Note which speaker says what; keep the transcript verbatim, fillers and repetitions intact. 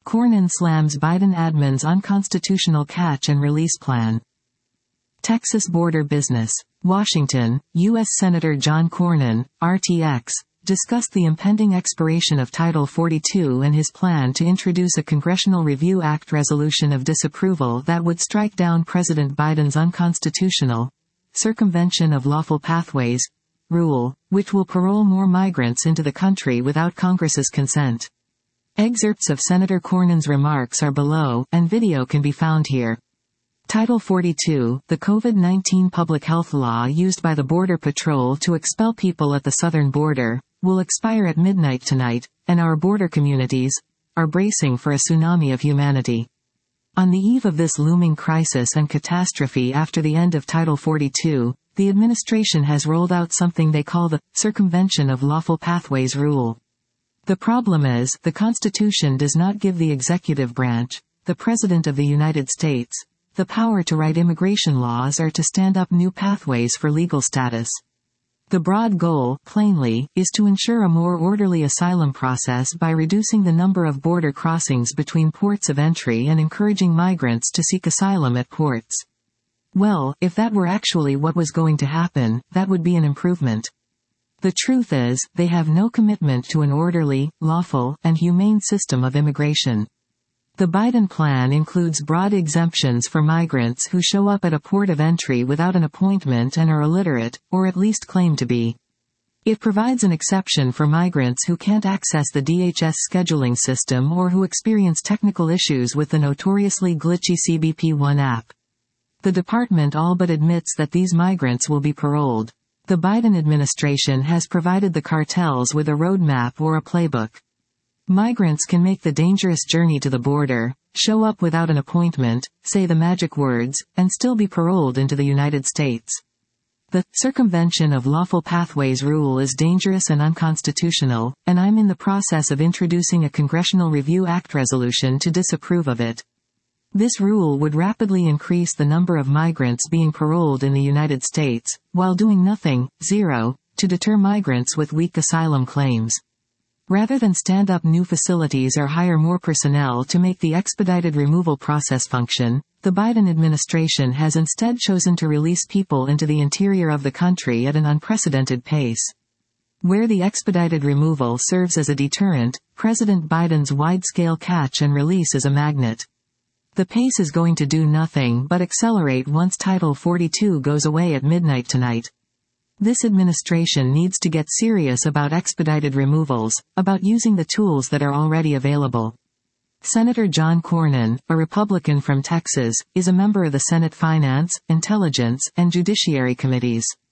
Speaker 1: Cornyn slams Biden admin's unconstitutional catch and release plan. Texas border business. Washington, U S Senator John Cornyn, R T X, discussed the impending expiration of Title forty-two and his plan to introduce a Congressional Review Act resolution of disapproval that would strike down President Biden's unconstitutional circumvention of lawful pathways rule, which will parole more migrants into the country without Congress's consent. Excerpts of Senator Cornyn's remarks are below, and video can be found here. Title forty-two, the COVID nineteen public health law used by the Border Patrol to expel people at the southern border, will expire at midnight tonight, and our border communities are bracing for a tsunami of humanity. On the eve of this looming crisis and catastrophe after the end of Title forty-two, the administration has rolled out something they call the circumvention of lawful pathways rule. The problem is, the Constitution does not give the executive branch, the President of the United States, the power to write immigration laws or to stand up new pathways for legal status. The broad goal, plainly, is to ensure a more orderly asylum process by reducing the number of border crossings between ports of entry and encouraging migrants to seek asylum at ports. Well, if that were actually what was going to happen, that would be an improvement. The truth is, they have no commitment to an orderly, lawful, and humane system of immigration. The Biden plan includes broad exemptions for migrants who show up at a port of entry without an appointment and are illiterate, or at least claim to be. It provides an exception for migrants who can't access the D H S scheduling system or who experience technical issues with the notoriously glitchy C B P one app. The department all but admits that these migrants will be paroled. The Biden administration has provided the cartels with a roadmap or a playbook. Migrants can make the dangerous journey to the border, show up without an appointment, say the magic words, and still be paroled into the United States. The circumvention of lawful pathways rule is dangerous and unconstitutional, and I'm in the process of introducing a Congressional Review Act resolution to disapprove of it. This rule would rapidly increase the number of migrants being paroled in the United States, while doing nothing, zero, to deter migrants with weak asylum claims. Rather than stand up new facilities or hire more personnel to make the expedited removal process function, the Biden administration has instead chosen to release people into the interior of the country at an unprecedented pace. Where the expedited removal serves as a deterrent, President Biden's wide-scale catch and release is a magnet. The pace is going to do nothing but accelerate once Title forty-two goes away at midnight tonight. This administration needs to get serious about expedited removals, about using the tools that are already available. Senator John Cornyn, a Republican from Texas, is a member of the Senate Finance, Intelligence, and Judiciary Committees.